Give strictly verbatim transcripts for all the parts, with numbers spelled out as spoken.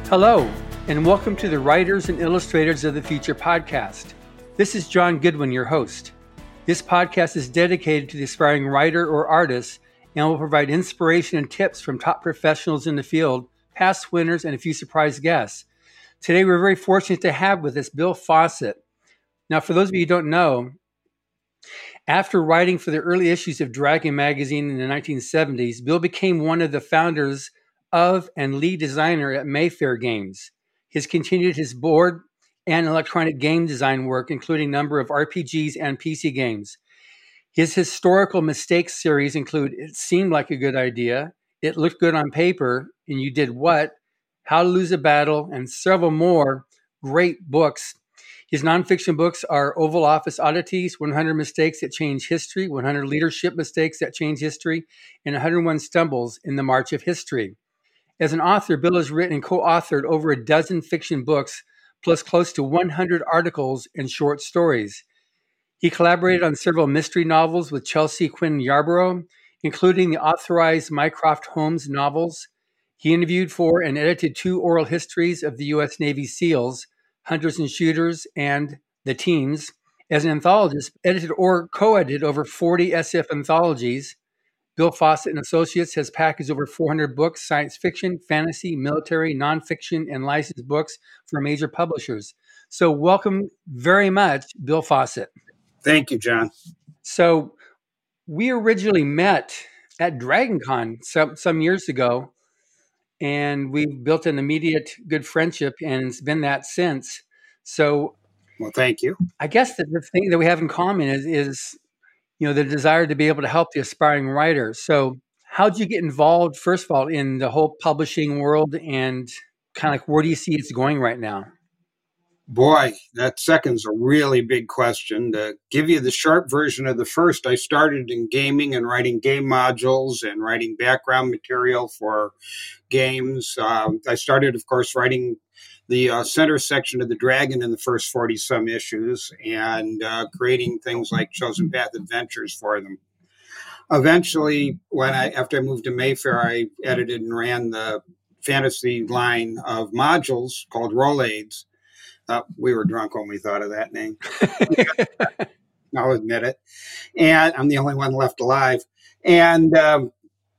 Hello, and welcome to the Writers and Illustrators of the Future podcast. This is John Goodwin, your host. This podcast is dedicated to the aspiring writer or artist and will provide inspiration and tips from top professionals in the field, past winners, and a few surprise guests. Today, we're very fortunate to have with us Bill Fawcett. Now, for those of you who don't know, after writing for the early issues of Dragon magazine in the nineteen seventies, Bill became one of the founders of and lead designer at Mayfair Games. He's continued his board and electronic game design work, including a number of R P Gs and P C games. His historical mistakes series include It Seemed Like a Good Idea, It Looked Good on Paper, and You Did What?, How to Lose a Battle, and several more great books. His nonfiction books are Oval Office Oddities, one hundred Mistakes That Change History, one hundred Leadership Mistakes That Change History, and one hundred one Stumbles in the March of History. As an author, Bill has written and co-authored over a dozen fiction books, plus close to one hundred articles and short stories. He collaborated on several mystery novels with Chelsea Quinn Yarborough, including the authorized Mycroft Holmes novels. He interviewed for and edited two oral histories of the U S Navy SEALs, Hunters and Shooters, and The Teens. As an anthologist, edited or co-edited over forty S F anthologies. Bill Fawcett and Associates has packaged over four hundred books, science fiction, fantasy, military, nonfiction, and licensed books for major publishers. So welcome very much, Bill Fawcett. Thank you, John. So we originally met at DragonCon some, some years ago, and we built an immediate good friendship, and it's been that since. So, well, thank you. I guess that the thing that we have in common is, is you know, the desire to be able to help the aspiring writer. So how did you get involved, first of all, in the whole publishing world, and kind of like where do you see it's going right now? Boy, that second's a really big question. To give you the short version of the first, I started in gaming and writing game modules and writing background material for games. Um, I started, of course, writing the uh, center section of the Dragon in the first forty-some issues and uh, creating things like Chosen Path Adventures for them. Eventually, when I after I moved to Mayfair, I edited and ran the fantasy line of modules called Rolaids. Uh, we were drunk when we thought of that name. I'll admit it. And I'm the only one left alive. And um,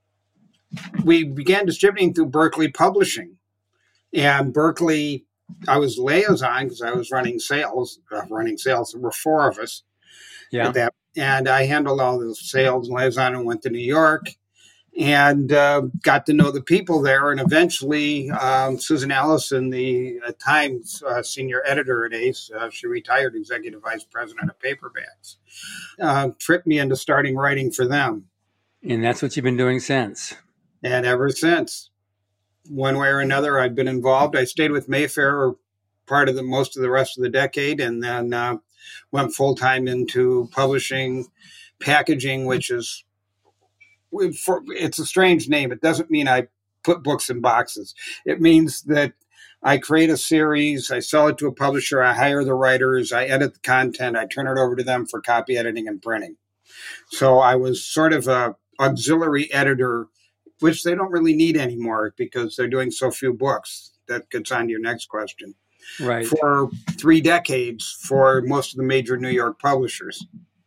we began distributing through Berkeley Publishing. And Berkeley, I was liaison because I was running sales. Uh, running sales, there were four of us. Yeah. At that. And I handled all the sales and liaison and went to New York and uh, got to know the people there. And eventually, um, Susan Allison, the uh, Times uh, senior editor at Ace, uh, she retired executive vice president of paperbacks, uh, tripped me into starting writing for them. And that's what you've been doing since. And ever since, one way or another, I've been involved. I stayed with Mayfair part of the most of the rest of the decade, and then uh, went full time into publishing, packaging, which is for, it's a strange name. It doesn't mean I put books in boxes. It means that I create a series, I sell it to a publisher, I hire the writers, I edit the content, I turn it over to them for copy editing and printing. So I was sort of a auxiliary editor, which they don't really need anymore because they're doing so few books. That gets on to your next question. Right. For three decades for most of the major New York publishers.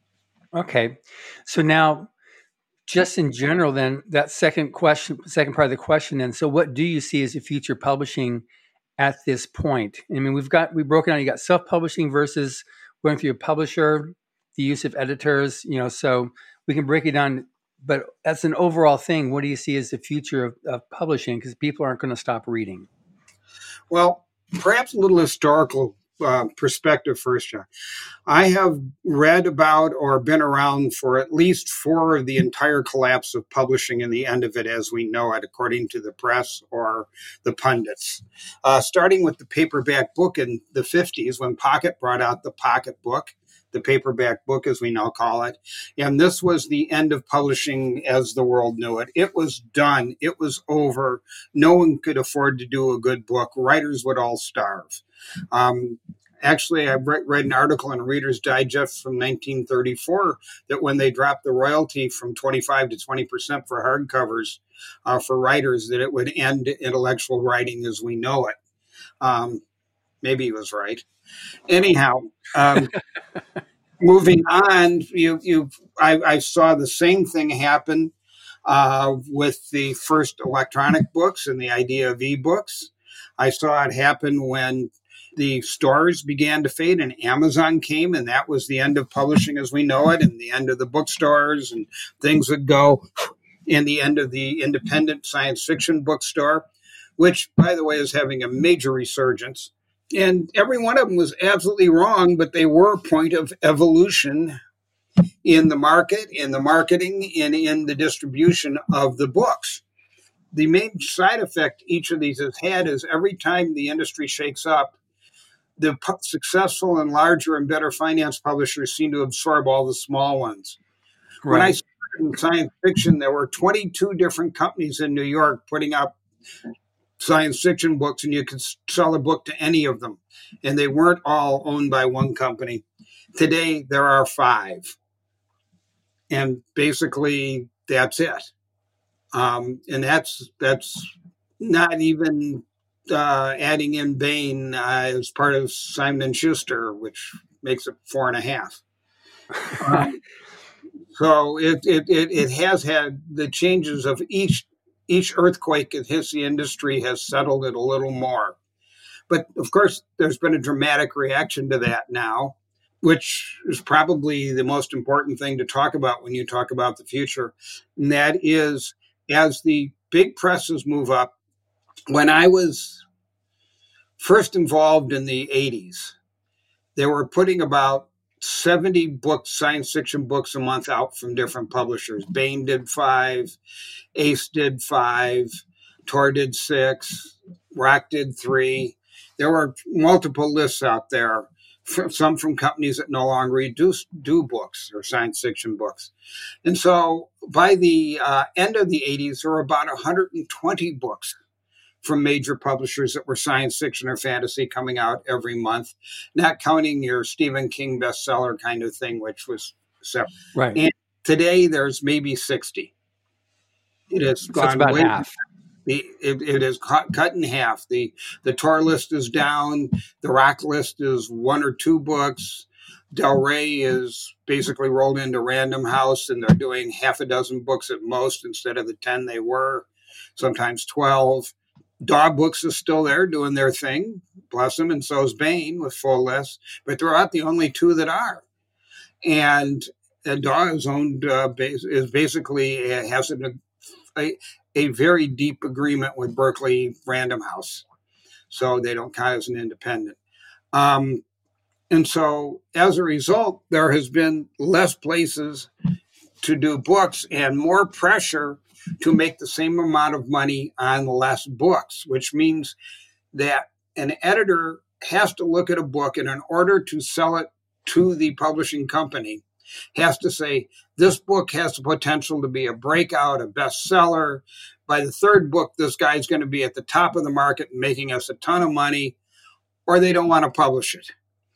Okay. So now, just in general, then, that second question, second part of the question, then, so what do you see as the future publishing at this point? I mean, we've got, we've broken out, you got self-publishing versus going through a publisher, the use of editors, you know, so we can break it down. But as an overall thing, what do you see as the future of, of publishing? Because people aren't going to stop reading. Well, perhaps a little historical uh, perspective first, John. I have read about or been around for at least four of the entire collapse of publishing and the end of it as we know it, according to the press or the pundits. Uh, starting with the paperback book in the fifties, when Pocket brought out the Pocket book, the paperback book, as we now call it. And this was the end of publishing as the world knew it. It was done. It was over. No one could afford to do a good book. Writers would all starve. Um, actually, I read, read an article in Reader's Digest from nineteen thirty-four that when they dropped the royalty from twenty-five to twenty percent for hardcovers uh, for writers, that it would end intellectual writing as we know it. Um, maybe he was right. Anyhow, um, moving on, you you I, I saw the same thing happen uh, with the first electronic books and the idea of e-books. I saw it happen when the stores began to fade and Amazon came, and that was the end of publishing as we know it, and the end of the bookstores, and things would go, and the end of the independent science fiction bookstore, which, by the way, is having a major resurgence. And every one of them was absolutely wrong, but they were a point of evolution in the market, in the marketing, and in the distribution of the books. The main side effect each of these has had is every time the industry shakes up, the pu- successful and larger and better finance publishers seem to absorb all the small ones. Right. When I started in science fiction, there were twenty-two different companies in New York putting out science fiction books, and you could sell a book to any of them. And they weren't all owned by one company. Today, there are five. And basically, that's it. Um, and that's that's not even uh, adding in Bain uh, as part of Simon and Schuster, which makes it four and a half. Um, so it, it it it has had the changes of each each earthquake that hits the industry has settled it a little more. But of course, there's been a dramatic reaction to that now, which is probably the most important thing to talk about when you talk about the future. And that is, as the big presses move up, when I was first involved in the eighties, they were putting about seventy books, science fiction books a month out from different publishers. Bain did five, Ace did five, Tor did six, Rock did three. There were multiple lists out there, some from companies that no longer do, do books or science fiction books. And so by the uh, end of the eighties, there were about one hundred twenty books from major publishers that were science fiction or fantasy coming out every month, not counting your Stephen King bestseller kind of thing, which was separate. Right. And today there's maybe sixty. It has so gone it's about way half. The, it, it is cut, cut in half. The the Tor list is down. The Rock list is one or two books. Del Rey is basically rolled into Random House, and they're doing half a dozen books at most instead of the ten they were, sometimes twelve. Dog Books is still there doing their thing, bless them, and so is Bain with full lists, but they're not the only two that are. And, and Dog is owned, uh, base, is basically uh, has an, a, a very deep agreement with Berkeley Random House, so they don't count as an independent. Um, and so as a result, there has been less places to do books and more pressure to make the same amount of money on less books, which means that an editor has to look at a book and in order to sell it to the publishing company, has to say, this book has the potential to be a breakout, a bestseller. By the third book, this guy's going to be at the top of the market and making us a ton of money, or they don't want to publish it.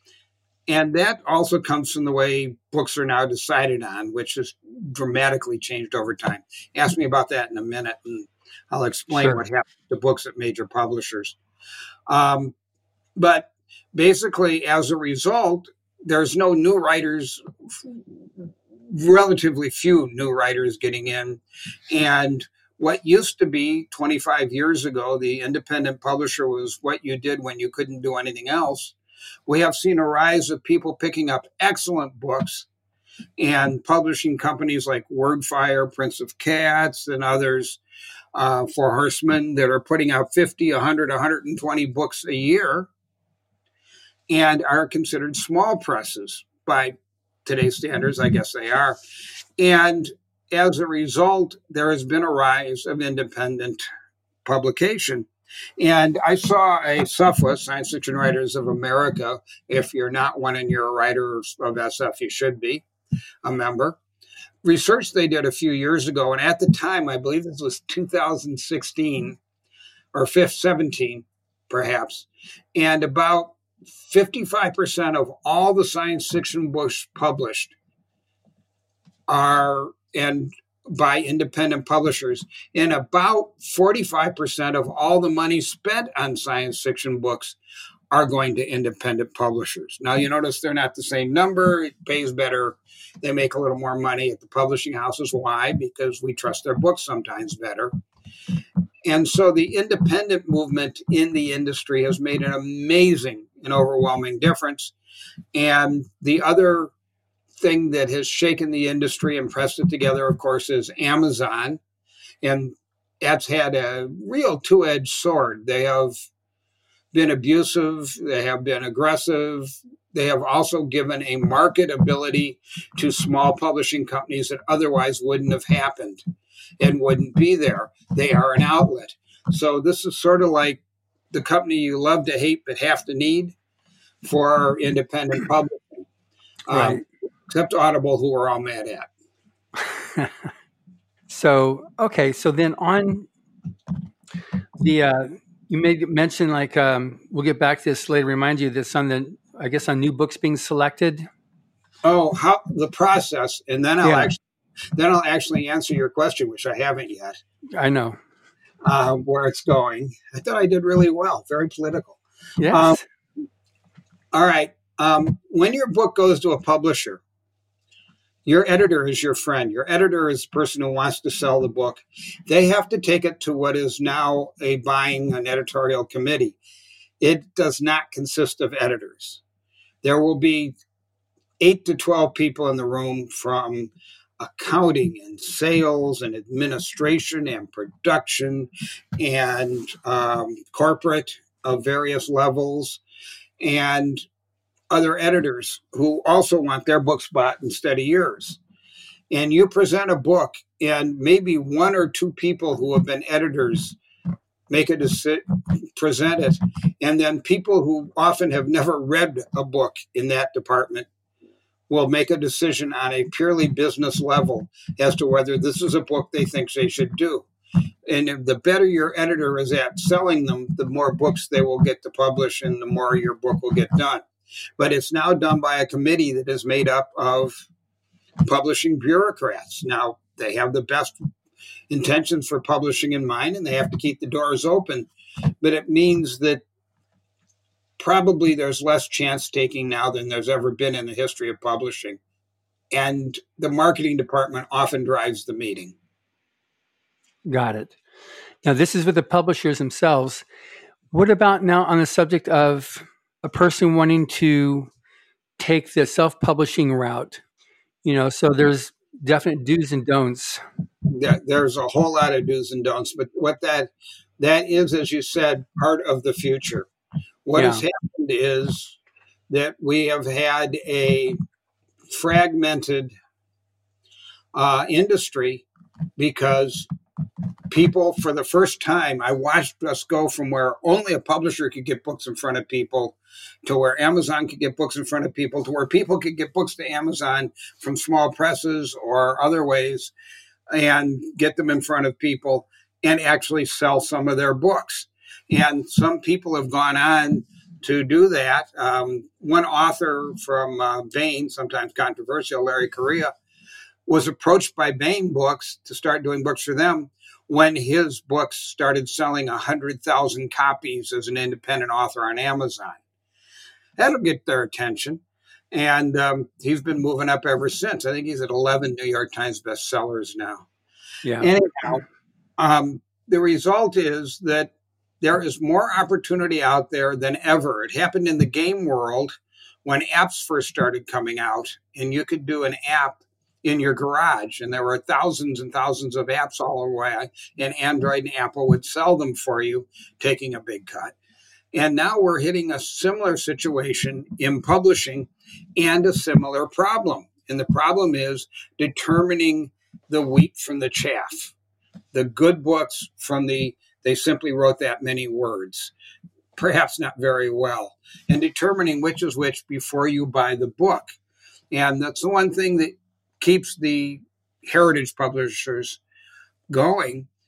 And that also comes from the way books are now decided on, which has dramatically changed over time. Ask me about that in a minute, and I'll explain sure. what happens to books at major publishers. Um, but basically, as a result, there's no new writers, relatively few new writers getting in. And what used to be twenty-five years ago, the independent publisher was what you did when you couldn't do anything else. We have seen a rise of people picking up excellent books and publishing companies like Wordfire, Prince of Cats, and others, uh, Four Horsemen, that are putting out fifty, one hundred, one hundred twenty books a year and are considered small presses by today's standards. I guess they are. And as a result, there has been a rise of independent publication. And I saw a S F W A, Science Fiction Writers of America. If you're not one and you're a writer of S F, you should be a member. Research they did a few years ago, and at the time, I believe this was two thousand sixteen or seventeen, perhaps, and about fifty-five percent of all the science fiction books published are, and by independent publishers. And about forty-five percent of all the money spent on science fiction books are going to independent publishers. Now, you notice they're not the same number. It pays better. They make a little more money at the publishing houses. Why? Because we trust their books sometimes better. And so the independent movement in the industry has made an amazing and overwhelming difference. And the other thing that has shaken the industry and pressed it together, of course, is Amazon. And that's had a real two-edged sword. They have been abusive. They have been aggressive. They have also given a market ability to small publishing companies that otherwise wouldn't have happened and wouldn't be there. They are an outlet. So this is sort of like the company you love to hate but have to need for independent publishing. Right. Um, except Audible, who we're all mad at. So, okay. So then on the, uh, you made mention like, um, we'll get back to this later, remind you this on the, I guess on new books being selected. Oh, how the process. And then I'll Yeah. actually, then I'll actually answer your question, which I haven't yet, I know. uh, where it's going. I thought I did really well. Very political. Yes. Um, all right. Um, when your book goes to a publisher, your editor is your friend. Your editor is the person who wants to sell the book. They have to take it to what is now a buying an editorial committee. It does not consist of editors. There will be eight to twelve people in the room from accounting and sales and administration and production and um, corporate of various levels and other editors who also want their book spot instead of yours. And you present a book and maybe one or two people who have been editors make a decision, present it, and then people who often have never read a book in that department will make a decision on a purely business level as to whether this is a book they think they should do. And the better your editor is at selling them, the more books they will get to publish and the more your book will get done. But it's now done by a committee that is made up of publishing bureaucrats. Now, they have the best intentions for publishing in mind, and they have to keep the doors open. But it means that probably there's less chance taking now than there's ever been in the history of publishing. And the marketing department often drives the meeting. Got it. Now, this is with the publishers themselves. What about now on the subject of a person wanting to take the self-publishing route? You know, so there's definite do's and don'ts. There, there's a whole lot of do's and don'ts, but what that that is, as you said, part of the future. What Yeah. has happened is that we have had a fragmented uh, industry because people, for the first time, I watched us go from where only a publisher could get books in front of people to where Amazon could get books in front of people to where people could get books to Amazon from small presses or other ways and get them in front of people and actually sell some of their books. And some people have gone on to do that. Um, one author from uh, Baen, sometimes controversial, Larry Correia, was approached by Baen Books to start doing books for them when his books started selling one hundred thousand copies as an independent author on Amazon. That'll get their attention. And um, he's been moving up ever since. I think he's at eleven New York Times bestsellers now. Yeah. Anyhow, um, the result is that there is more opportunity out there than ever. It happened in the game world when apps first started coming out, and you could do an app in your garage, and there were thousands and thousands of apps all the way, and Android and Apple would sell them for you, taking a big cut. And now we're hitting a similar situation in publishing and a similar problem. And the problem is determining the wheat from the chaff, the good books from the, they simply wrote that many words, perhaps not very well, and determining which is which before you buy the book. And that's the one thing that keeps the heritage publishers going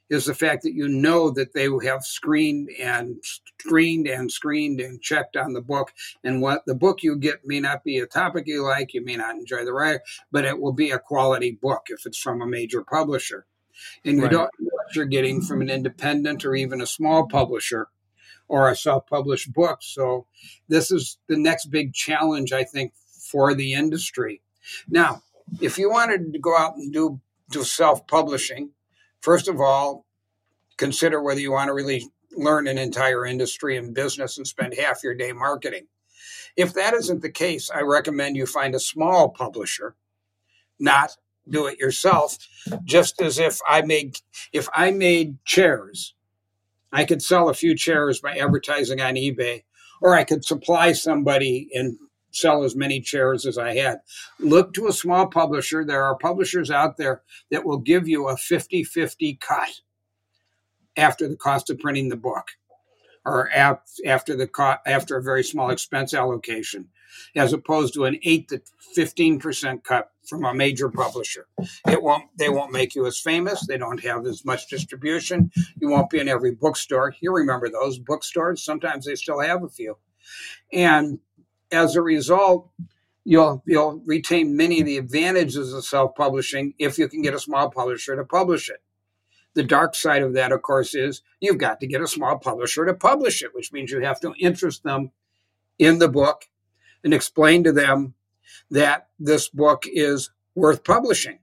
is the fact that you know that they have screened and screened and screened and checked on the book. And what the book you get may not be a topic you like, you may not enjoy the writer, but it will be a quality book if it's from a major publisher. And you right. don't know what you're getting from an independent or even a small publisher or a self-published book. So this is the next big challenge, I think, for the industry. Now, if you wanted to go out and do, do self-publishing, first of all, consider whether you want to really learn an entire industry and business and spend half your day marketing. If that isn't the case, I recommend you find a small publisher, not do it yourself. Just as if I made, if I made chairs, I could sell a few chairs by advertising on eBay, or I could supply somebody and sell as many chairs as I had. Look to a small publisher. There are publishers out there that will give you a fifty-fifty cut after the cost of printing the book, or after the co- after a very small expense allocation, as opposed to an eight to fifteen percent cut from a major publisher. It won't. They won't make you as famous. They don't have as much distribution. You won't be in every bookstore. You remember those bookstores? Sometimes they still have a few, and as a result, you'll you'll retain many of the advantages of self-publishing if you can get a small publisher to publish it. The dark side of that, of course, is you've got to get a small publisher to publish it, which means you have to interest them in the book and explain to them that this book is worth publishing.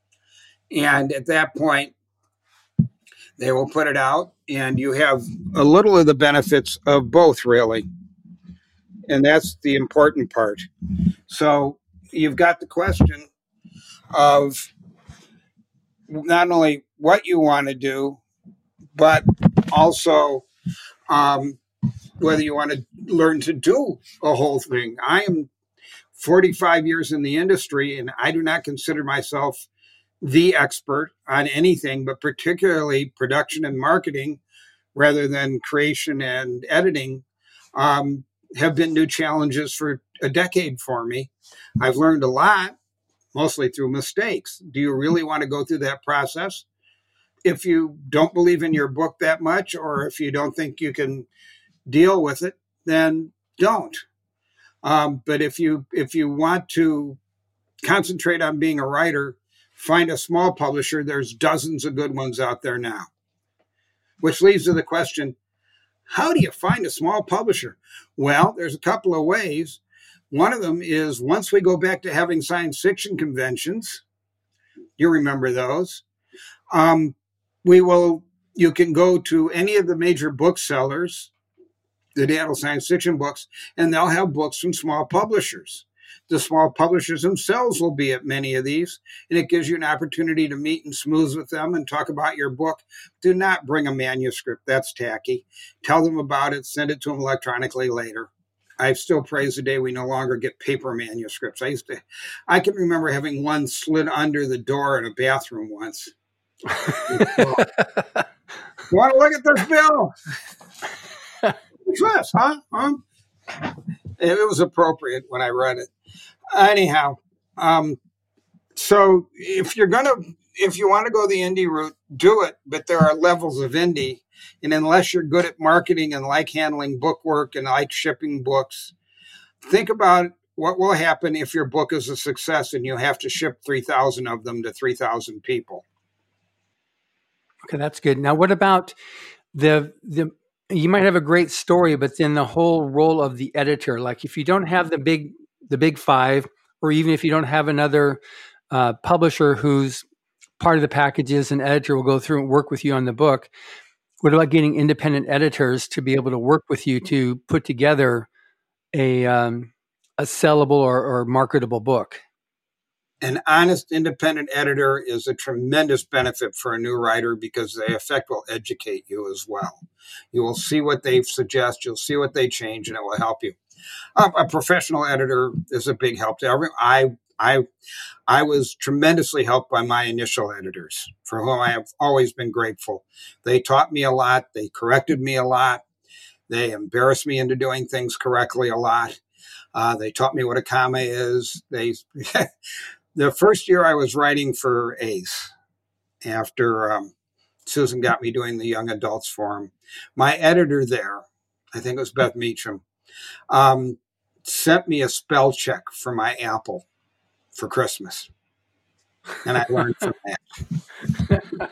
And at that point, they will put it out, and you have a little of the benefits of both, really. And that's the important part. So you've got the question of not only what you want to do, but also um, whether you want to learn to do a whole thing. I am forty-five years in the industry, and I do not consider myself the expert on anything, but particularly production and marketing rather than creation and editing. Um, have been new challenges for a decade for me. I've learned a lot, mostly through mistakes. Do you really want to go through that process? If you don't believe in your book that much, or if you don't think you can deal with it, then don't. Um, but if you if you want to concentrate on being a writer, find a small publisher. There's dozens of good ones out there now. Which leads to the question, how do you find a small publisher? Well, there's a couple of ways. One of them is once we go back to having science fiction conventions, you remember those, um, we will, you can go to any of the major booksellers that handle science fiction books, and they'll have books from small publishers. The small publishers themselves will be at many of these, and it gives you an opportunity to meet and smooth with them and talk about your book. Do not bring a manuscript. That's tacky. Tell them about it. Send it to them electronically later. I still praise the day we no longer get paper manuscripts. I used to, I can remember having one slid under the door in a bathroom once. Want to look at this bill? What's this, huh? huh? It was appropriate when I read it. Anyhow, um, so if you're going to, if you want to go the indie route, do it. But there are levels of indie. And unless you're good at marketing and like handling book work and like shipping books, think about what will happen if your book is a success and you have to ship three thousand of them to three thousand people. Okay, that's good. Now, what about the, the, you might have a great story, but then the whole role of the editor, like if you don't have the big, the big five, or even if you don't have another uh, publisher who's part of the packages, an editor will go through and work with you on the book. What about getting independent editors to be able to work with you to put together a um, a sellable or, or marketable book? An honest independent editor is a tremendous benefit for a new writer because the effect will educate you as well. You will see what they suggest, you'll see what they change, and it will help you. Uh, a professional editor is a big help to everyone. I I I was tremendously helped by my initial editors, for whom I have always been grateful. They taught me a lot. They corrected me a lot. They embarrassed me into doing things correctly a lot. Uh, they taught me what a comma is. They the first year I was writing for Ace, after um, Susan got me doing the young adults forum. My editor there, I think it was Beth Meacham, um, sent me a spell check for my Apple for Christmas. And I learned from that.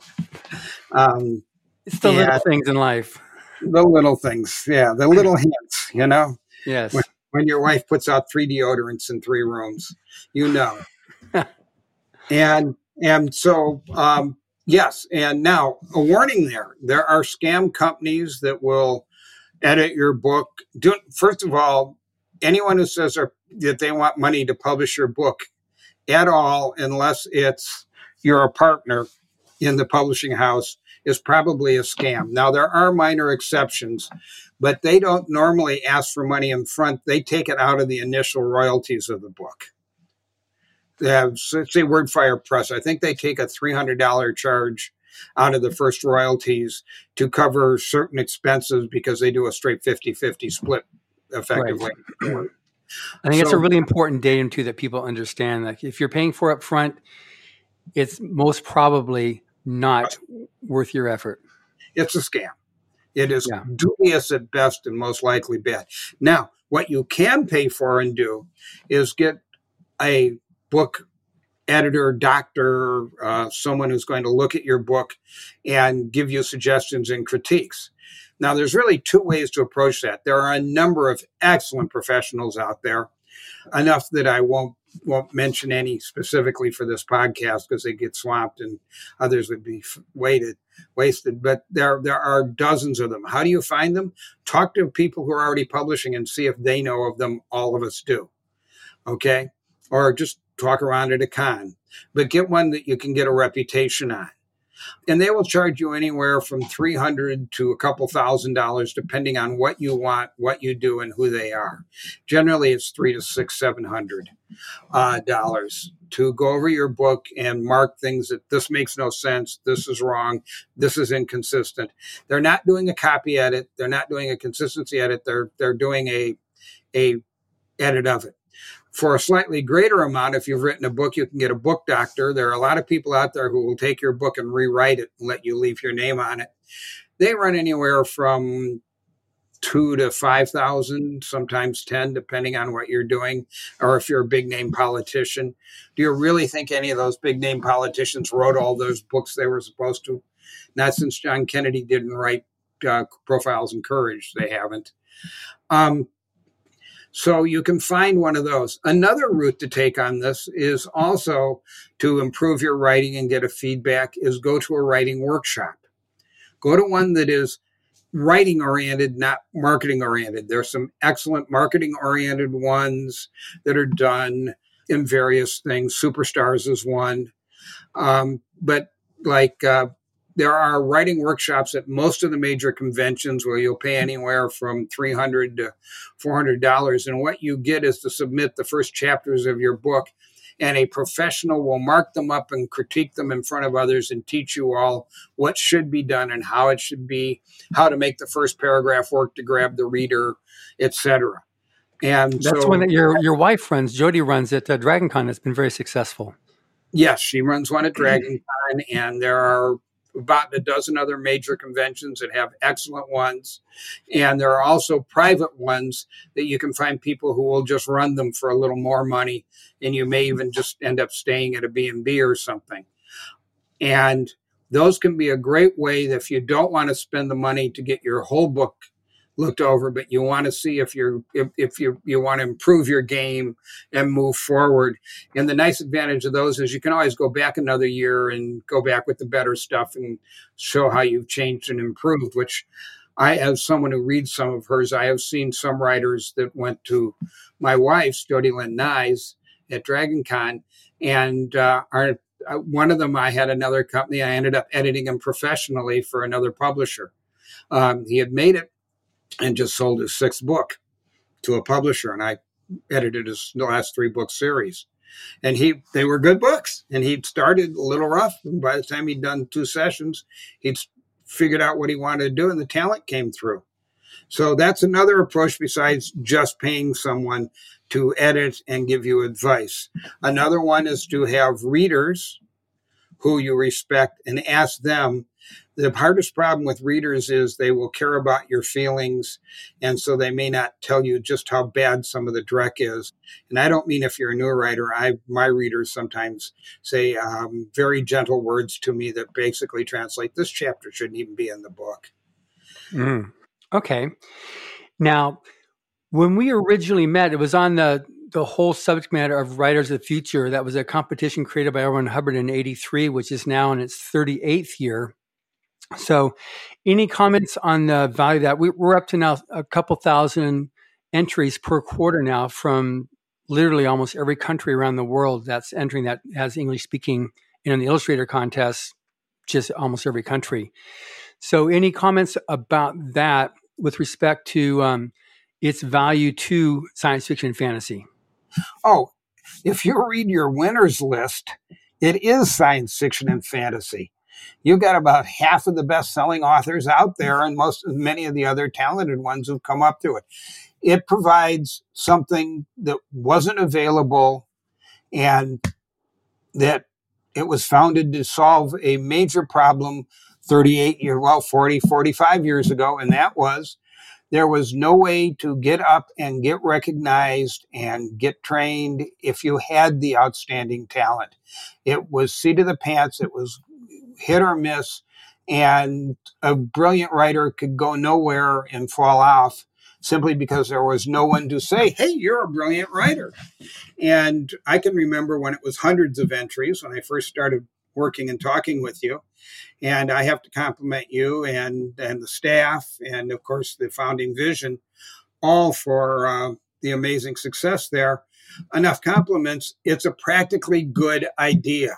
um, it's the little things in life. The little things. Yeah, the little hints, you know? Yes. When, when your wife puts out three deodorants in three rooms, you know. and and so, um, yes. And now, a warning there. There are scam companies that will edit your book. Do, first of all, anyone who says are, that they want money to publish your book at all, unless it's you're a partner in the publishing house, is probably a scam. Now, there are minor exceptions, but they don't normally ask for money in front. They take it out of the initial royalties of the book. They have, say, Wordfire Press, I think they take a three hundred dollars charge out of the first royalties to cover certain expenses because they do a straight fifty-fifty split effectively. Right. I think so, it's a really important datum too that people understand that if you're paying for up front, it's most probably not worth your effort. It's a scam. It is yeah. dubious at best and most likely bad. Now, what you can pay for and do is get a book editor, doctor, uh, someone who's going to look at your book and give you suggestions and critiques. Now, there's really two ways to approach that. There are a number of excellent professionals out there, enough that I won't won't mention any specifically for this podcast because they get swamped and others would be weighted, wasted. But there, there are dozens of them. How do you find them? Talk to people who are already publishing and see if they know of them. All of us do. Okay? Or just talk around at a con. But get one that you can get a reputation on. And they will charge you anywhere from three hundred dollars to a couple thousand dollars, depending on what you want, what you do, and who they are. Generally, it's three to six, seven hundred uh, dollars to go over your book and mark things that this makes no sense, this is wrong, this is inconsistent. They're not doing a copy edit, they're not doing a consistency edit. They're they're doing a a edit of it. For a slightly greater amount, if you've written a book, you can get a book doctor. There are a lot of people out there who will take your book and rewrite it and let you leave your name on it. They run anywhere from two to five thousand, sometimes ten, depending on what you're doing, or if you're a big name politician. Do you really think any of those big name politicians wrote all those books they were supposed to? Not since John Kennedy didn't write uh, Profiles in Courage. They haven't. Um, So you can find one of those. Another route to take on this is also to improve your writing and get a feedback is go to a writing workshop. Go to one that is writing oriented, not marketing oriented. There's some excellent marketing oriented ones that are done in various things. Superstars is one. Um, but like, uh, there are writing workshops at most of the major conventions where you'll pay anywhere from three hundred dollars to four hundred dollars. And what you get is to submit the first chapters of your book, and a professional will mark them up and critique them in front of others and teach you all what should be done and how it should be, how to make the first paragraph work to grab the reader, et cetera. And that's so, one that your your wife runs. Jody runs at uh, DragonCon. It's been very successful. Yes, she runs one at DragonCon, and there are about a dozen other major conventions that have excellent ones. And there are also private ones that you can find people who will just run them for a little more money. And you may even just end up staying at a B and B or something. And those can be a great way that if you don't want to spend the money to get your whole book looked over, but you want to see if you're if, if you you want to improve your game and move forward. And the nice advantage of those is you can always go back another year and go back with the better stuff and show how you've changed and improved, which I, as someone who reads some of hers, I have seen some writers that went to my wife's, Jody Lynn Nyes, at DragonCon, and uh, our, uh, one of them, I had another company. I ended up editing him professionally for another publisher. Um, he had made it and just sold his sixth book to a publisher, and I edited his last three book series. And he, they were good books, and he'd started a little rough, and by the time he'd done two sessions, he'd figured out what he wanted to do, and the talent came through. So that's another approach besides just paying someone to edit and give you advice. Another one is to have readers who you respect and ask them The hardest problem with readers is they will care about your feelings, and so they may not tell you just how bad some of the dreck is. And I don't mean if you're a new writer. I my readers sometimes say um, very gentle words to me that basically translate, this chapter shouldn't even be in the book. Mm. Okay. Now, when we originally met, it was on the the whole subject matter of Writers of the Future. That was a competition created by L. Ron Hubbard in eighty-three, which is now in its thirty-eighth year. So any comments on the value of that? We, we're up to now a couple thousand entries per quarter now from literally almost every country around the world that's entering that has English speaking in the Illustrator contest, just almost every country. So any comments about that with respect to um, its value to science fiction and fantasy? Oh, if you read your winners list, it is science fiction and fantasy. You've got about half of the best-selling authors out there, and most, many of the other talented ones who've come up to it. It provides something that wasn't available, and that it was founded to solve a major problem thirty-eight years, well, forty, forty-five years ago, and that was there was no way to get up and get recognized and get trained if you had the outstanding talent. It was seat of the pants. It was hit or miss, and a brilliant writer could go nowhere and fall off simply because there was no one to say, hey, you're a brilliant writer. And I can remember when it was hundreds of entries when I first started working and talking with you. And I have to compliment you and, and the staff and, of course, the founding vision, all for uh, the amazing success there. Enough compliments. It's a practically good idea.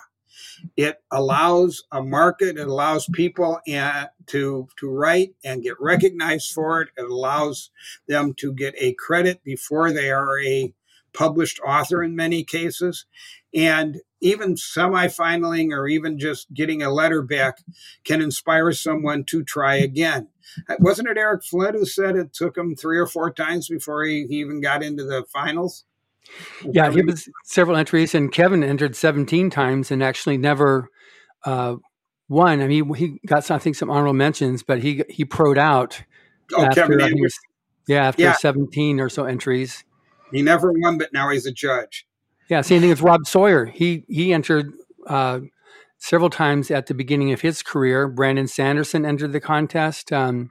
It allows a market. It allows people uh, to to write and get recognized for it. It allows them to get a credit before they are a published author in many cases. And even semi-finaling or even just getting a letter back can inspire someone to try again. Wasn't it Eric Flint who said it took him three or four times before he, he even got into the finals? Yeah, he was several entries, and Kevin entered seventeen times and actually never uh, won. I mean, he got, I think, some honorable mentions, but he he pro'd out oh, after, Kevin I think it was, yeah, after yeah. seventeen or so entries. He never won, but now he's a judge. Yeah, same thing with Rob Sawyer. He he entered uh, several times at the beginning of his career. Brandon Sanderson entered the contest. Um,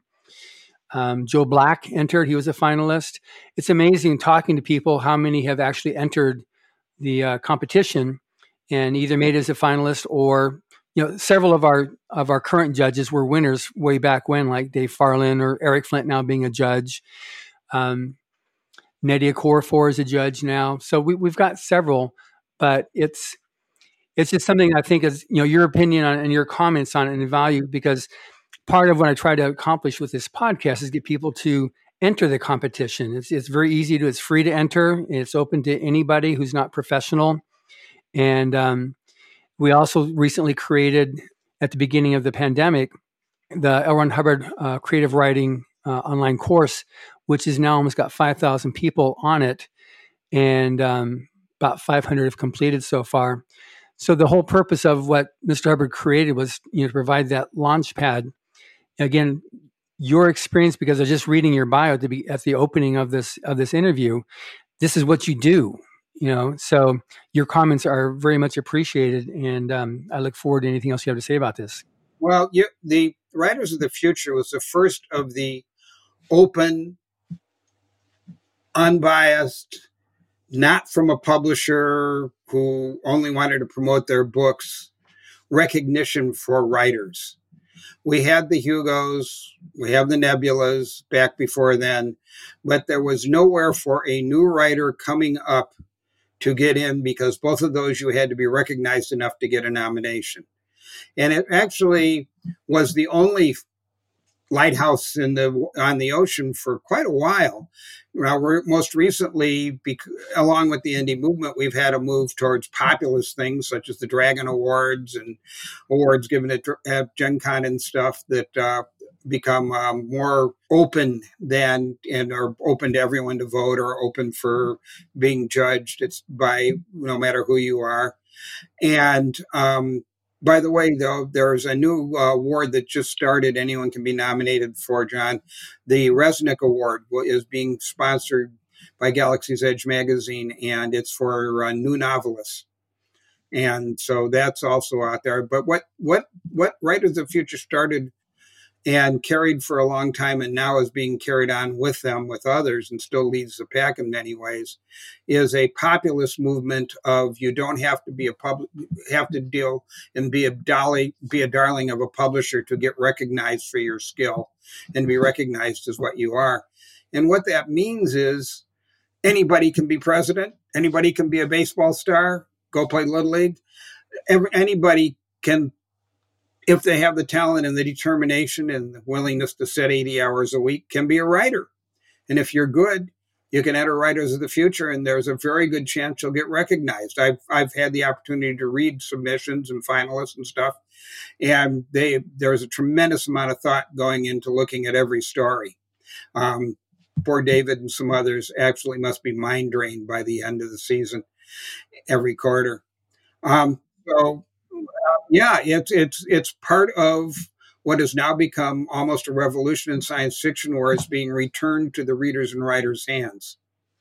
Um, Joe Black entered. He was a finalist. It's amazing talking to people how many have actually entered the uh, competition and either made it as a finalist or, you know, several of our of our current judges were winners way back when, like Dave Farland or Eric Flint now being a judge. Um, Nedia Corfor is a judge now. So we, we've got several, but it's it's just something I think is, you know, your opinion on and your comments on it and value, because part of what I try to accomplish with this podcast is get people to enter the competition. It's it's very easy to, it's free to enter. It's open to anybody who's not professional. And um, we also recently created, at the beginning of the pandemic, the L. Ron Hubbard uh, Creative Writing uh, online course, which has now almost got five thousand people on it. And um, about five hundred have completed so far. So the whole purpose of what Mister Hubbard created was, you know, to provide that launch pad. Again, your experience, because I was just reading your bio to be at the opening of this of this interview, this is what you do, you know. So your comments are very much appreciated, and um, I look forward to anything else you have to say about this. Well, you, the Writers of the Future was the first of the open, unbiased, not from a publisher who only wanted to promote their books, recognition for writers. We had the Hugos, we have the Nebulas back before then, but there was nowhere for a new writer coming up to get in, because both of those you had to be recognized enough to get a nomination. And it actually was the only lighthouse in the on the ocean for quite a while. Now, we're most recently, bec- along with the indie movement, we've had a move towards populist things such as the Dragon Awards and awards given at, at Gen Con and stuff that uh, become um, more open than and are open to everyone to vote or open for being judged. It's by no matter who you are. And um, by the way, though, there's a new uh, award that just started. Anyone can be nominated for, John. The Resnick Award is being sponsored by Galaxy's Edge magazine, and it's for uh, new novelists. And so that's also out there. But what what what Writers of the Future started and carried for a long time, and now is being carried on with them, with others, and still leads the pack in many ways, is a populist movement of you don't have to be a public, have to deal and be a dolly, be a darling of a publisher to get recognized for your skill and be recognized as what you are. And what that means is anybody can be president, anybody can be a baseball star, go play Little League, Every, anybody can, if they have the talent and the determination and the willingness to sit eighty hours a week, can be a writer. And if you're good, you can enter Writers of the Future, and there's a very good chance you'll get recognized. I've I've had the opportunity to read submissions and finalists and stuff, and they there's a tremendous amount of thought going into looking at every story. Um, poor David and some others actually must be mind drained by the end of the season, every quarter. Um, so. Yeah, it's it's it's part of what has now become almost a revolution in science fiction, where it's being returned to the readers and writers' hands.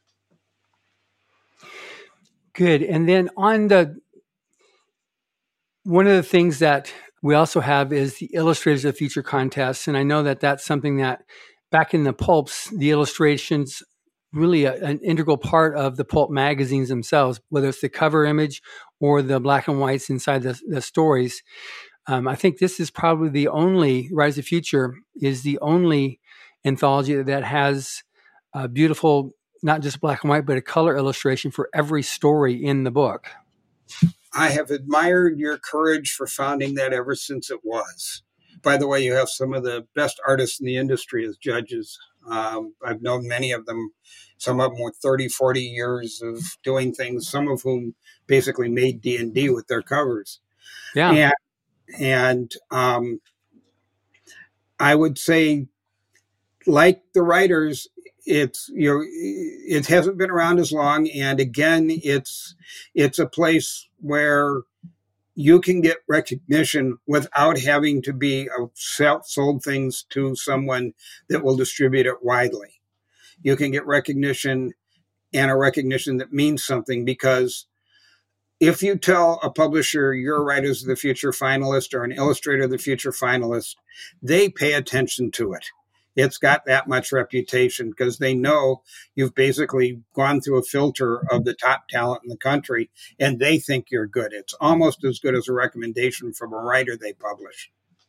Good. And then on the one of the things that we also have is the Illustrators of the Future contest, and I know that that's something that back in the pulps, the illustrations really a, an integral part of the pulp magazines themselves, whether it's the cover image or the black and whites inside the, the stories. Um, I think this is probably the only, Rise of the Future is the only anthology that has a beautiful, not just black and white, but a color illustration for every story in the book. I have admired your courage for founding that ever since it was. By the way, you have some of the best artists in the industry as judges. Um, I've known many of them, some of them with thirty, forty years of doing things, some of whom basically made D and D with their covers. Yeah. And, and um, I would say, like the writers, it's, you know, it hasn't been around as long. And again, it's, it's a place where you can get recognition without having to be a sell, sold things to someone that will distribute it widely. You can get recognition, and a recognition that means something, because if you tell a publisher you're a Writers of the Future finalist or an Illustrator of the Future finalist, they pay attention to it. It's got that much reputation because they know you've basically gone through a filter of the top talent in the country, and they think you're good. It's almost as good as a recommendation from a writer they publish.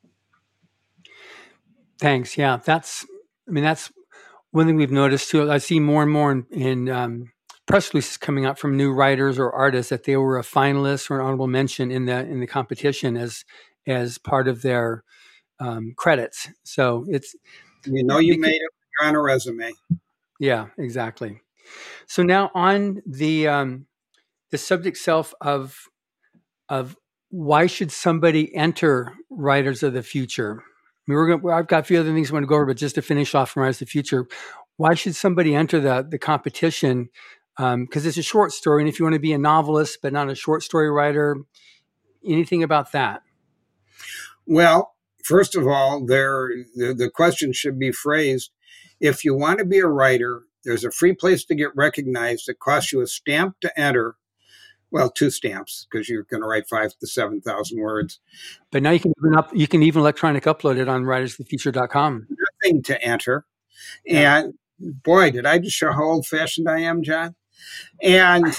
Thanks. Yeah, that's, I mean, that's one thing we've noticed too. I see more and more in, in um, press releases coming out from new writers or artists that they were a finalist or an honorable mention in the in the competition as as part of their um, credits. So it's, you know, you made it on a resume. Yeah, exactly. So now on the um, the subject self of of why should somebody enter Writers of the Future? I mean, we're gonna, I've got a few other things I want to go over, but just to finish off from Writers of the Future, why should somebody enter the the competition? Because um, it's a short story, and if you want to be a novelist but not a short story writer, anything about that? Well, first of all, there the, the question should be phrased, if you want to be a writer, there's a free place to get recognized. It costs you a stamp to enter. Well, two stamps, because you're going to write five to seven thousand words. But now you can even up, you can even electronic upload it on writers of the future dot com. Nothing to enter. Yeah. And boy, did I just show how old fashioned I am, John. And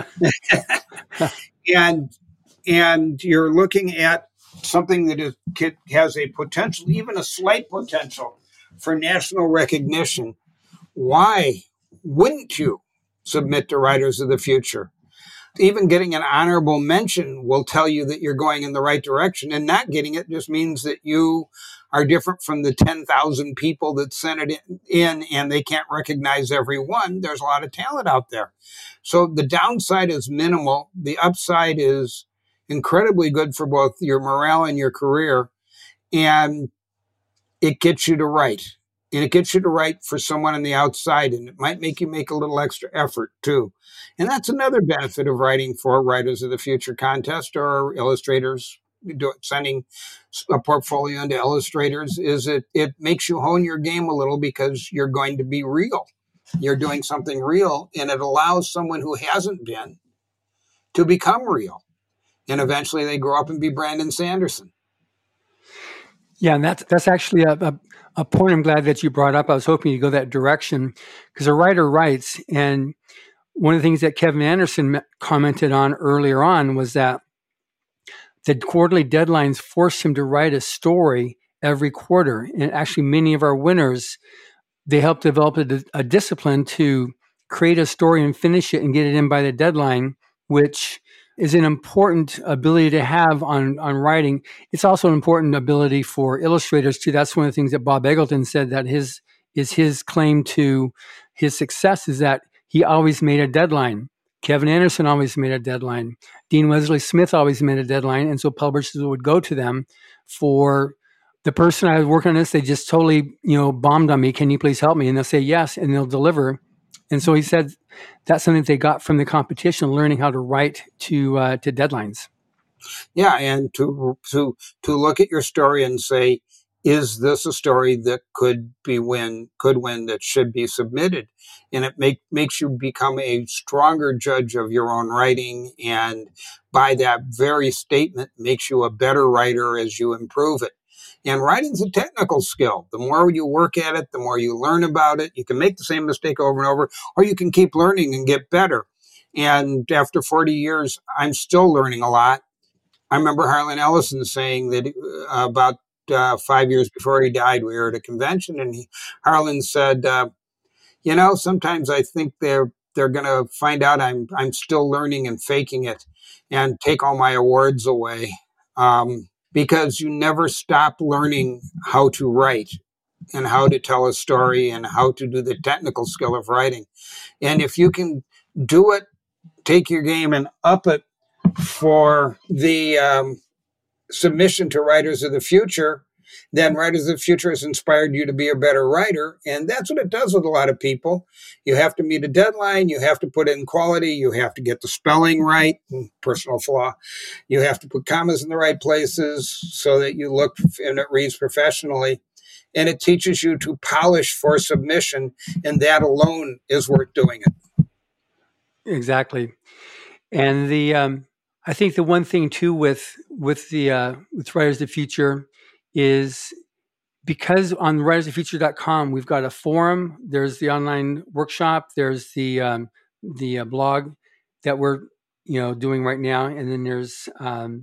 and and you're looking at something that is has a potential, even a slight potential, for national recognition. Why wouldn't you submit to Writers of the Future? Even getting an honorable mention will tell you that you're going in the right direction, and not getting it just means that you are different from the ten thousand people that sent it in, and they can't recognize every one. There's a lot of talent out there. So the downside is minimal. The upside is incredibly good for both your morale and your career, and it gets you to write. And it gets you to write for someone on the outside, and it might make you make a little extra effort too. And that's another benefit of writing for Writers of the Future contest or Illustrators do, sending a portfolio into illustrators is it, it makes you hone your game a little because you're going to be real. You're doing something real, and it allows someone who hasn't been to become real. And eventually they grow up and be Brandon Sanderson. Yeah, and that's that's actually a, a, a point I'm glad that you brought up. I was hoping you go that direction because a writer writes, and one of the things that Kevin Anderson commented on earlier on was that the quarterly deadlines forced him to write a story every quarter. And actually, many of our winners, they helped develop a, a discipline to create a story and finish it and get it in by the deadline, which is an important ability to have on, on writing. It's also an important ability for illustrators too. That's one of the things that Bob Eggleton said that his is his claim to his success is that he always made a deadline. Kevin Anderson always made a deadline. Dean Wesley Smith always made a deadline. And so publishers would go to them for the person I was working on this. They just totally, you know, bombed on me. Can you please help me? And they'll say yes, and they'll deliver. And so he said that's something that they got from the competition, learning how to write to uh, to deadlines. Yeah, and to to to look at your story and say, is this a story that could be win, could win, that should be submitted? And it make, makes you become a stronger judge of your own writing. And by that very statement, makes you a better writer as you improve it. And writing's a technical skill. The more you work at it, the more you learn about it. You can make the same mistake over and over, or you can keep learning and get better. And after forty years, I'm still learning a lot. I remember Harlan Ellison saying that uh, about uh, five years before he died, we were at a convention, and he, Harlan said, uh, you know, sometimes I think they're they're going to find out I'm I'm still learning and faking it and take all my awards away. Um, because you never stop learning how to write and how to tell a story and how to do the technical skill of writing. And if you can do it, take your game and up it for the um, submission to Writers of the Future, then Writers of the Future has inspired you to be a better writer. And that's what it does with a lot of people. You have to meet a deadline. You have to put in quality. You have to get the spelling right, personal flaw. You have to put commas in the right places so that you look and it reads professionally. And it teaches you to polish for submission. And that alone is worth doing it. Exactly. And the um, I think the one thing too with with the uh, with Writers of the Future is because on writers of the future dot com we've got a forum. There's the online workshop. There's the um, the uh, blog that we're you know doing right now, and then there's um,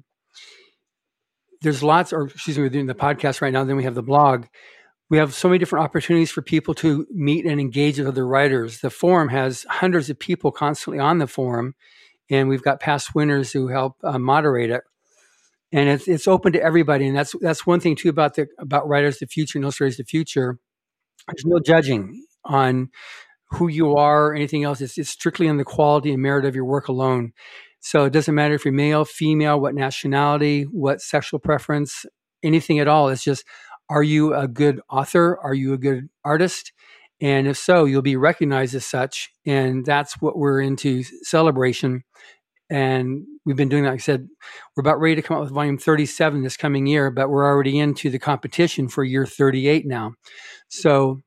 there's lots. Or excuse me, we're doing the podcast right now. Then we have the blog. We have so many different opportunities for people to meet and engage with other writers. The forum has hundreds of people constantly on the forum, and we've got past winners who help uh, moderate it. And it's it's open to everybody, and that's that's one thing too about the about Writers of the Future and Illustrators of the Future. There's no judging on who you are or anything else. It's, it's strictly on the quality and merit of your work alone. So it doesn't matter if you're male, female, what nationality, what sexual preference, anything at all. It's just, are you a good author? Are you a good artist? And if so, you'll be recognized as such. And that's what we're into, celebration. And we've been doing that. Like I said, we're about ready to come out with volume thirty-seven this coming year, but we're already into the competition for year thirty-eight now. So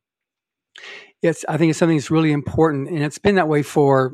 it's, I think it's something that's really important. And it's been that way for,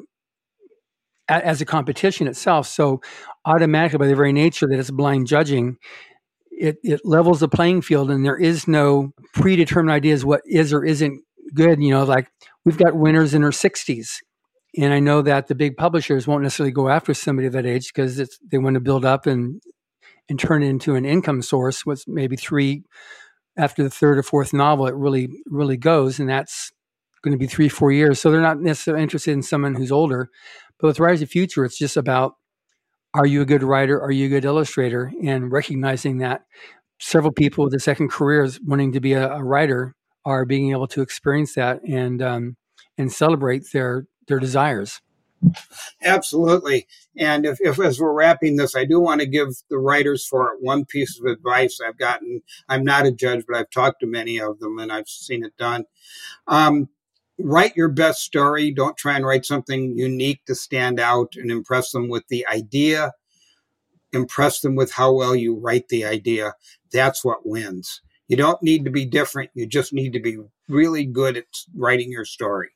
as a competition itself. So automatically, by the very nature that it's blind judging, it, it levels the playing field, and there is no predetermined ideas what is or isn't good. You know, like we've got winners in their sixties. And I know that the big publishers won't necessarily go after somebody of that age because it's, they want to build up and and turn it into an income source. What's maybe three after the third or fourth novel, it really really goes, and that's going to be three four years. So they're not necessarily interested in someone who's older. But with Writers of the Future, it's just about, are you a good writer? Are you a good illustrator? And recognizing that several people with the second careers wanting to be a, a writer are being able to experience that and um, and celebrate their their desires. Absolutely. And if, if as we're wrapping this, I do want to give the writers for it one piece of advice I've gotten. I'm not a judge, but I've talked to many of them and I've seen it done. Um, write your best story. Don't try and write something unique to stand out and impress them with the idea. impress them with how well you write the idea. That's what wins. You don't need to be different. You just need to be really good at writing your story.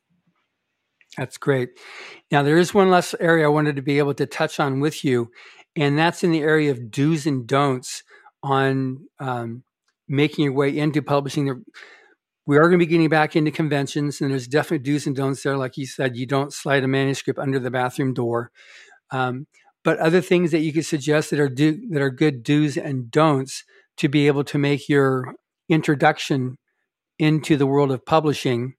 That's great. Now, there is one last area I wanted to be able to touch on with you, and that's in the area of do's and don'ts on um, making your way into publishing. We are going to be getting back into conventions, and there's definitely do's and don'ts there. Like you said, you don't slide a manuscript under the bathroom door. Um, but other things that you could suggest that are do, that are good do's and don'ts to be able to make your introduction into the world of publishing,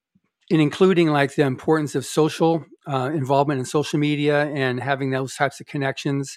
and including like the importance of social uh, involvement in social media and having those types of connections,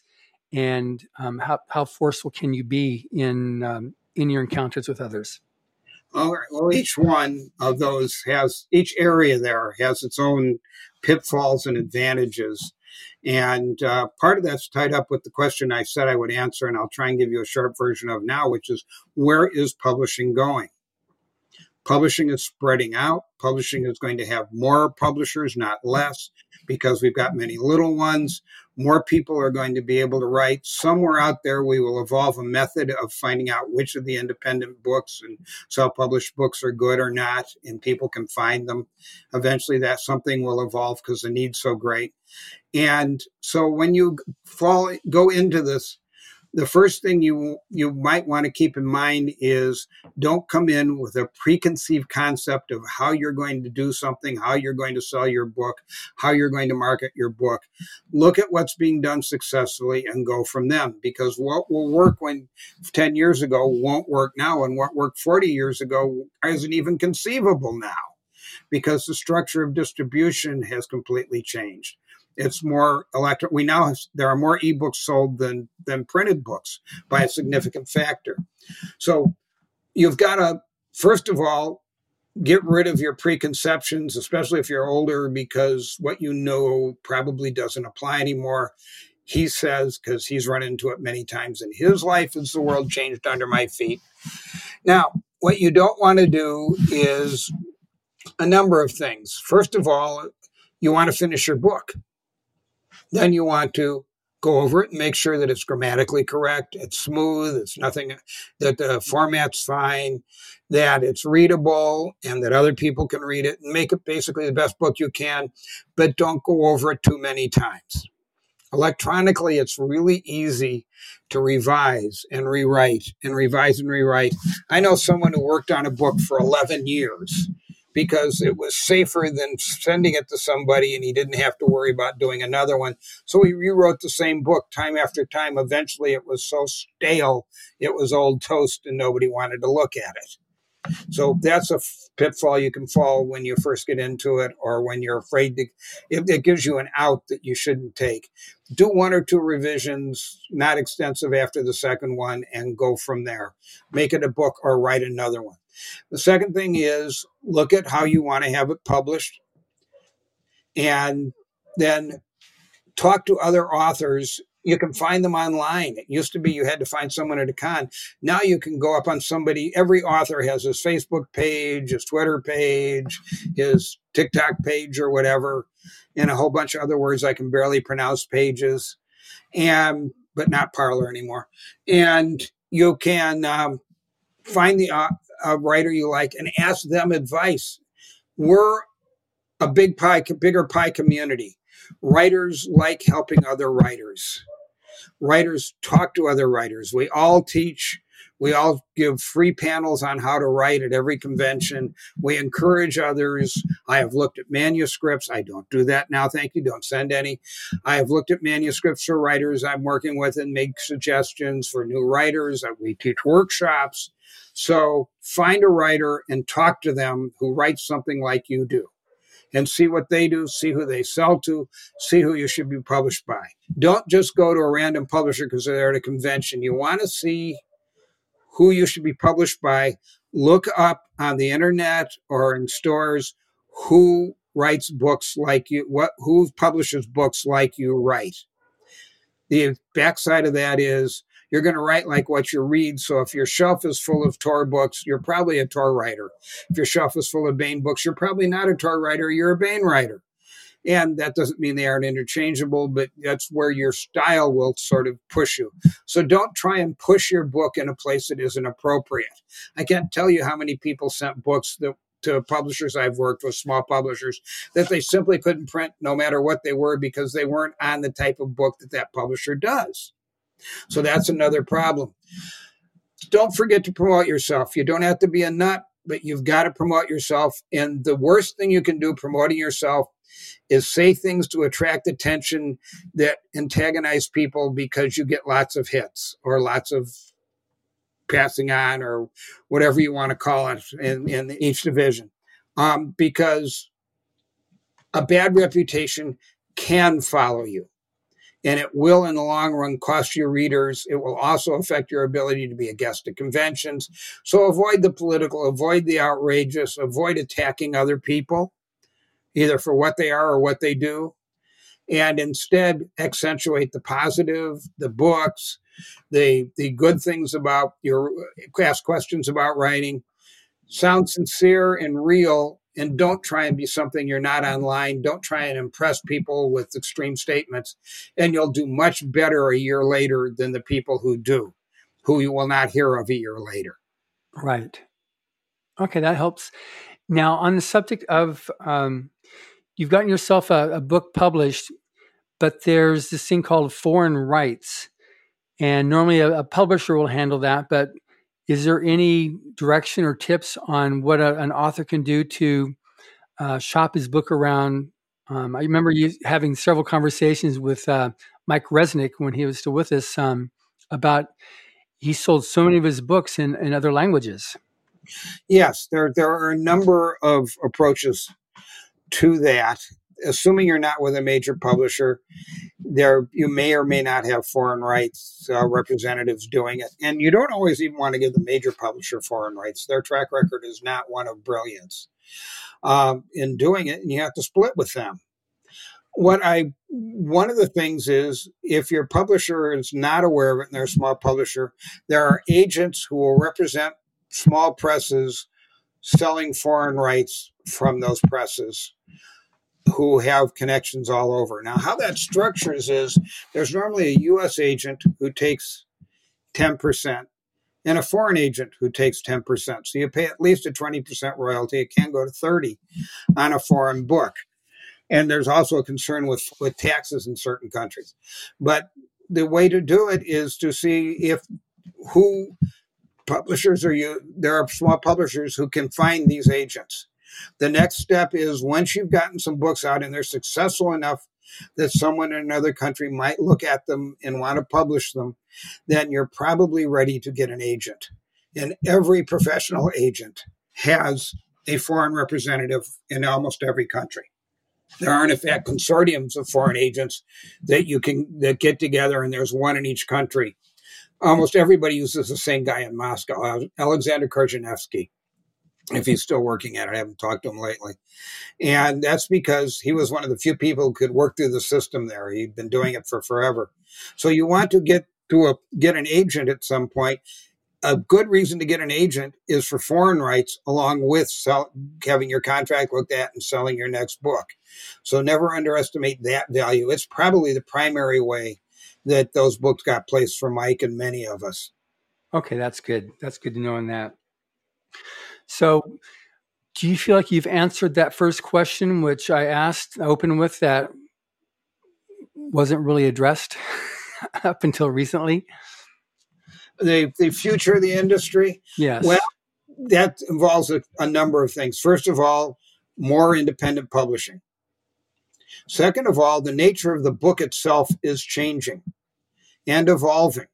and um, how, how forceful can you be in um, in your encounters with others? All right. Well, each one of those has, each area there has its own pitfalls and advantages. And uh, part of that's tied up with the question I said I would answer, and I'll try and give you a short version of now, which is, where is publishing going? Publishing is spreading out. Publishing is going to have more publishers, not less, because we've got many little ones. More people are going to be able to write. Somewhere out there, we will evolve a method of finding out which of the independent books and self-published books are good or not, and people can find them. Eventually, that something will evolve because the need's so great. And so when you fall, go into this, the first thing you you might want to keep in mind is, don't come in with a preconceived concept of how you're going to do something, how you're going to sell your book, how you're going to market your book. Look at what's being done successfully and go from them, because what will work when ten years ago won't work now, and what worked forty years ago isn't even conceivable now, because the structure of distribution has completely changed. It's more electric. We now have, there are more ebooks sold than, than printed books by a significant factor. So you've got to, first of all, get rid of your preconceptions, especially if you're older, because what you know probably doesn't apply anymore. He says, because he's run into it many times in his life as the world changed under my feet. Now, what you don't want to do is a number of things. First of all, you want to finish your book. Then you want to go over it and make sure that it's grammatically correct, it's smooth, it's nothing, that the format's fine, that it's readable, and that other people can read it, and make it basically the best book you can, but don't go over it too many times. Electronically, it's really easy to revise and rewrite and revise and rewrite. I know someone who worked on a book for eleven years. Because it was safer than sending it to somebody, and he didn't have to worry about doing another one. So he rewrote the same book time after time. Eventually, it was so stale, it was old toast, and nobody wanted to look at it. So that's a pitfall you can fall when you first get into it, or when you're afraid to. It, it gives you an out that you shouldn't take. Do one or two revisions, not extensive, after the second one, and go from there. Make it a book or write another one. The second thing is, look at how you want to have it published, and then talk to other authors. You can find them online. It used to be you had to find someone at a con. Now you can go up on somebody. Every author has his Facebook page, his Twitter page, his TikTok page or whatever, and a whole bunch of other words I can barely pronounce, pages, and but not Parler anymore. And you can um, find the uh, a writer you like and ask them advice. We're a big pie, bigger pie community. Writers like helping other writers. Writers talk to other writers. We all teach. We all give free panels on how to write at every convention. We encourage others. I have looked at manuscripts. I don't do that now. Thank you. Don't send any. I have looked at manuscripts for writers I'm working with and make suggestions for new writers. We teach workshops. So find a writer and talk to them who writes something like you do, and see what they do, see who they sell to, see who you should be published by. Don't just go to a random publisher because they're at a convention. You want to see who you should be published by. Look up on the internet or in stores who writes books like you, what who publishes books like you write. The backside of that is, you're going to write like what you read. So if your shelf is full of Tor books, you're probably a Tor writer. If your shelf is full of Baen books, you're probably not a Tor writer. You're a Baen writer. And that doesn't mean they aren't interchangeable, but that's where your style will sort of push you. So don't try and push your book in a place that isn't appropriate. I can't tell you how many people sent books that to publishers I've worked with, small publishers, that they simply couldn't print no matter what they were because they weren't on the type of book that that publisher does. So that's another problem. Don't forget to promote yourself. You don't have to be a nut, but you've got to promote yourself. And the worst thing you can do promoting yourself is say things to attract attention that antagonize people because you get lots of hits or lots of passing on or whatever you want to call it in, in each division. Um, because a bad reputation can follow you. And it will, in the long run, cost your readers. It will also affect your ability to be a guest at conventions. So avoid the political, avoid the outrageous, avoid attacking other people, either for what they are or what they do. And instead, accentuate the positive, the books, the the good things about your, ask questions about writing. Sound sincere and real, and don't try and be something you're not online. Don't try and impress people with extreme statements, and you'll do much better a year later than the people who do, who you will not hear of a year later. Right. Okay, that helps. Now, on the subject of, um, you've gotten yourself a, a book published, but there's this thing called foreign rights, and normally a, a publisher will handle that, but is there any direction or tips on what a, an author can do to uh, shop his book around? Um, I remember you having several conversations with uh, Mike Resnick when he was still with us um, about he sold so many of his books in, in other languages. Yes, there there are a number of approaches to that. Assuming you're not with a major publisher, there you may or may not have foreign rights uh, representatives doing it. And you don't always even want to give the major publisher foreign rights. Their track record is not one of brilliance um, in doing it, and you have to split with them. What I one of the things is, if your publisher is not aware of it and they're a small publisher, there are agents who will represent small presses selling foreign rights from those presses, who have connections all over. Now, how that structures is there's normally a U S agent who takes ten percent and a foreign agent who takes ten percent. So you pay at least a twenty percent royalty. It can go to thirty on a foreign book. And there's also a concern with, with taxes in certain countries. But the way to do it is to see if who publishers are you, there are small publishers who can find these agents. The next step is, once you've gotten some books out and they're successful enough that someone in another country might look at them and want to publish them, then you're probably ready to get an agent. And every professional agent has a foreign representative in almost every country. There are, in fact, consortiums of foreign agents that you can that get together, and there's one in each country. Almost everybody uses the same guy in Moscow, Alexander Korzeniewski. If he's still working at it, I haven't talked to him lately. And that's because he was one of the few people who could work through the system there. He'd been doing it for forever. So you want to get to a, get an agent at some point. A good reason to get an agent is for foreign rights, along with sell, having your contract looked at and selling your next book. So never underestimate that value. It's probably the primary way that those books got placed for Mike and many of us. Okay, that's good. That's good to know in that. So do you feel like you've answered that first question, which I asked, open with, that wasn't really addressed up until recently? The the future of the industry? Yes. Well, that involves a, a number of things. First of all, more independent publishing. Second of all, the nature of the book itself is changing and evolving.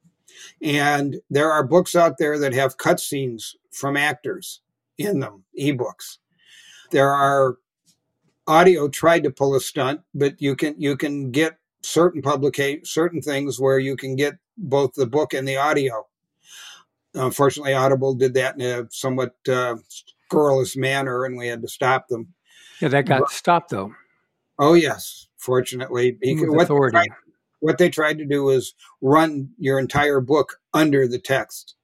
And there are books out there that have cutscenes from actors in them, ebooks. There are audio tried to pull a stunt, but you can you can get certain publicate certain things where you can get both the book and the audio. Unfortunately, Audible did that in a somewhat uh, scurrilous manner, and we had to stop them. Yeah, that got but, stopped, though. Oh, yes, fortunately. With what, authority. They tried, what they tried to do is run your entire book under the text.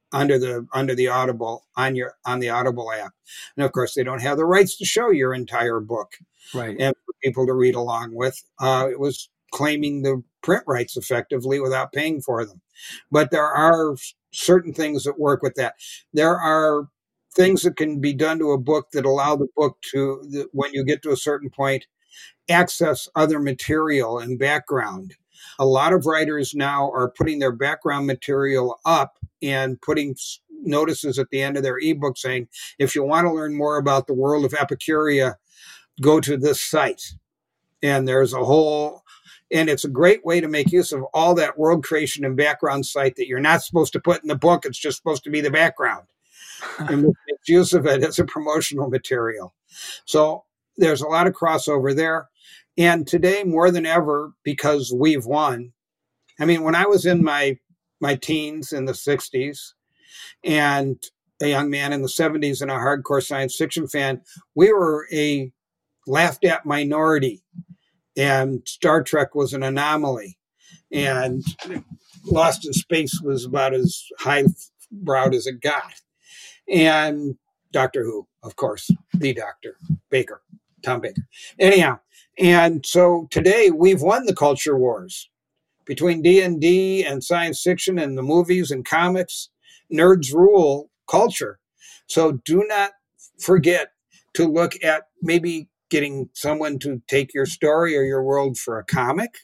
under the under the Audible on your on the Audible app. And of course, they don't have the rights to show your entire book Right. and for people to read along with. Uh, it was claiming the print rights effectively without paying for them. But there are certain things that work with that. There are things that can be done to a book that allow the book to, the, when you get to a certain point, access other material and background. A lot of writers now are putting their background material up and putting notices at the end of their ebook saying, if you want to learn more about the world of Epicuria, go to this site. And there's a whole, and it's a great way to make use of all that world creation and background site that you're not supposed to put in the book. It's just supposed to be the background. And make use of it as a promotional material. So there's a lot of crossover there. And today, more than ever, because we've won. I mean, when I was in my my teens in the sixties and a young man in the seventies and a hardcore science fiction fan, we were a laughed at minority. And Star Trek was an anomaly. And Lost in Space was about as high-browed as it got. And Doctor Who, of course, the Doctor, Baker, Tom Baker. Anyhow, and so today we've won the culture wars between D and D and science fiction and the movies and comics. Nerds rule culture. So do not forget to look at maybe getting someone to take your story or your world for a comic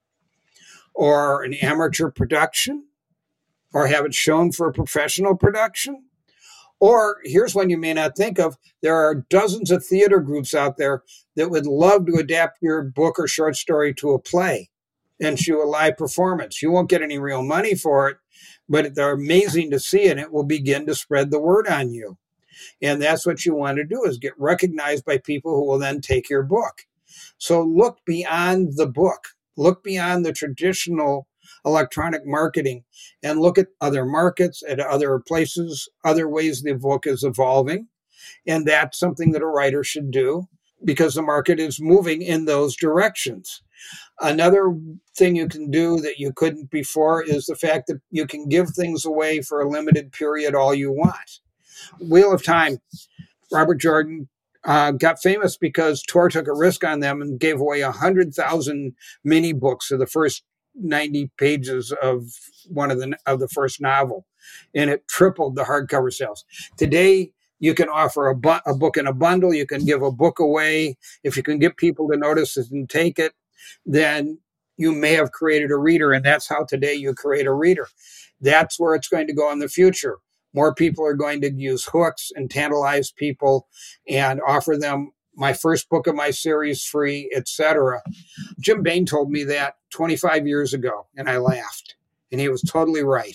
or an amateur production or have it shown for a professional production. Or here's one you may not think of. There are dozens of theater groups out there that would love to adapt your book or short story to a play and show a live performance. You won't get any real money for it, but they're amazing to see, and it will begin to spread the word on you. And that's what you want to do, is get recognized by people who will then take your book. So look beyond the book. Look beyond the traditional electronic marketing and look at other markets, at other places, other ways the book is evolving. And that's something that a writer should do because the market is moving in those directions. Another thing you can do that you couldn't before is the fact that you can give things away for a limited period all you want. Wheel of Time, Robert Jordan uh, got famous because Tor took a risk on them and gave away one hundred thousand mini books of the first ninety pages of one of the of the first novel, and it tripled the hardcover sales. Today, you can offer a, bu- a book in a bundle. You can give a book away. If you can get people to notice it and take it, then you may have created a reader, and that's how today you create a reader. That's where it's going to go in the future. More people are going to use hooks and tantalize people and offer them my first book of my series free, et cetera. Jim Bain told me that twenty-five years ago, and I laughed. And he was totally right.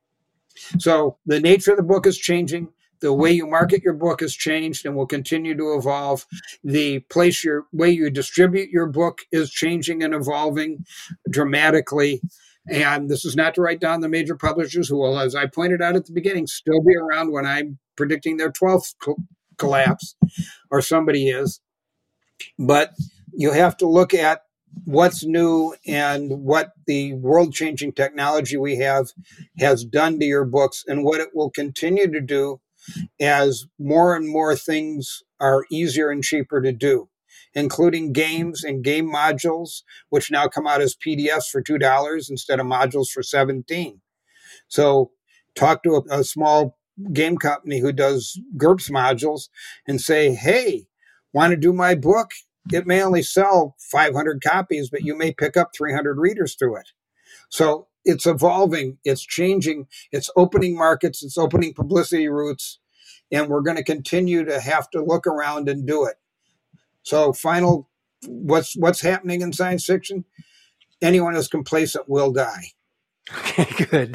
So the nature of the book is changing. The way you market your book has changed and will continue to evolve. The place your way you distribute your book is changing and evolving dramatically. And this is not to write down the major publishers who will, as I pointed out at the beginning, still be around when I'm predicting their twelfth co- collapse, or somebody is. But you have to look at what's new and what the world-changing technology we have has done to your books and what it will continue to do as more and more things are easier and cheaper to do, including games and game modules, which now come out as P D Fs for two dollars instead of modules for seventeen dollars. So talk to a, a small game company who does GURPS modules and say, hey, want to do my book? It may only sell five hundred copies, but you may pick up three hundred readers through it. So it's evolving, it's changing, it's opening markets, it's opening publicity routes, and we're going to continue to have to look around and do it. So final, what's what's happening in science fiction? Anyone who's complacent will die. Okay, good.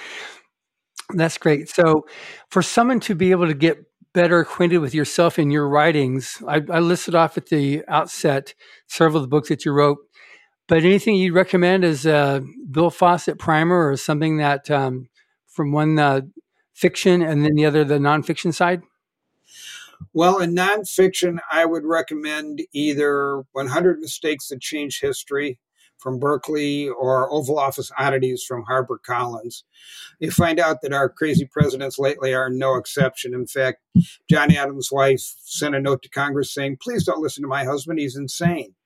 That's great. So for someone to be able to get better acquainted with yourself and your writings, I, I listed off at the outset several of the books that you wrote, but anything you'd recommend as a Bill Fawcett primer or something that um, from one uh, fiction and then the other, the nonfiction side? Well, in nonfiction, I would recommend either one hundred Mistakes That Change History from Berkeley or Oval Office Oddities from HarperCollins. You find out that our crazy presidents lately are no exception. In fact, John Adams' wife sent a note to Congress saying, please don't listen to my husband. He's insane.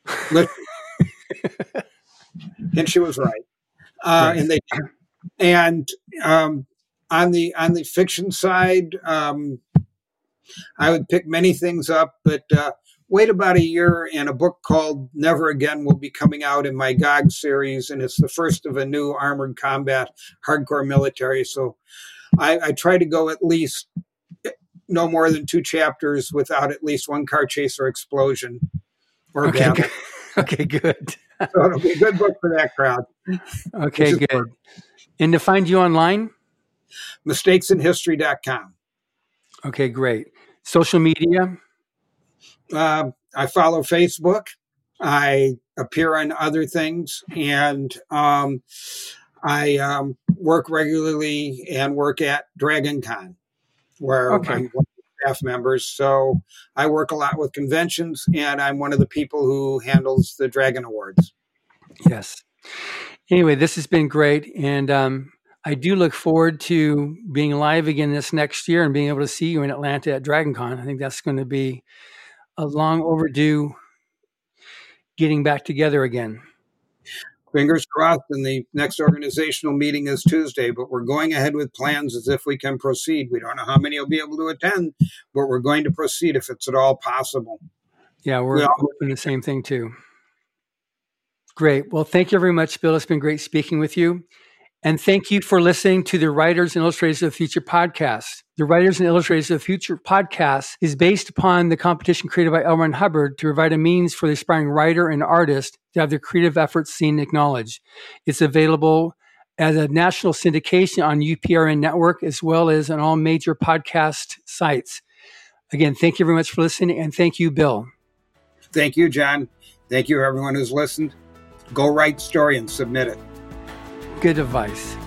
And she was right. Uh, yes. And they, and um, on the on the fiction side, um, I would pick many things up, but uh, wait about a year, and a book called Never Again will be coming out in my G O G series, and it's the first of a new armored combat hardcore military. So I, I try to go at least no more than two chapters without at least one car chase or explosion or okay, battle. good. Okay, good. So it'll be a good book for that crowd. Okay, good. Fun. And to find you online? mistakes in history dot com. Okay, great. Social media? Uh, I follow Facebook. I appear on other things, and um, I um, work regularly and work at DragonCon, where okay. I'm one of the staff members. So I work a lot with conventions, and I'm one of the people who handles the Dragon Awards. Yes. Anyway, this has been great, and um, I do look forward to being live again this next year and being able to see you in Atlanta at DragonCon. I think that's going to be a long overdue getting back together again. Fingers crossed, and the next organizational meeting is Tuesday, but we're going ahead with plans as if we can proceed. We don't know how many will be able to attend, but we're going to proceed if it's at all possible. Yeah, we're we all- hoping the same thing too. Great. Well, thank you very much, Bill. It's been great speaking with you. And thank you for listening to the Writers and Illustrators of the Future podcast. The Writers and Illustrators of the Future podcast is based upon the competition created by L. Ron Hubbard to provide a means for the aspiring writer and artist to have their creative efforts seen and acknowledged. It's available as a national syndication on U P R N Network, as well as on all major podcast sites. Again, thank you very much for listening, and thank you, Bill. Thank you, John. Thank you, everyone who's listened. Go write story and submit it. Good advice.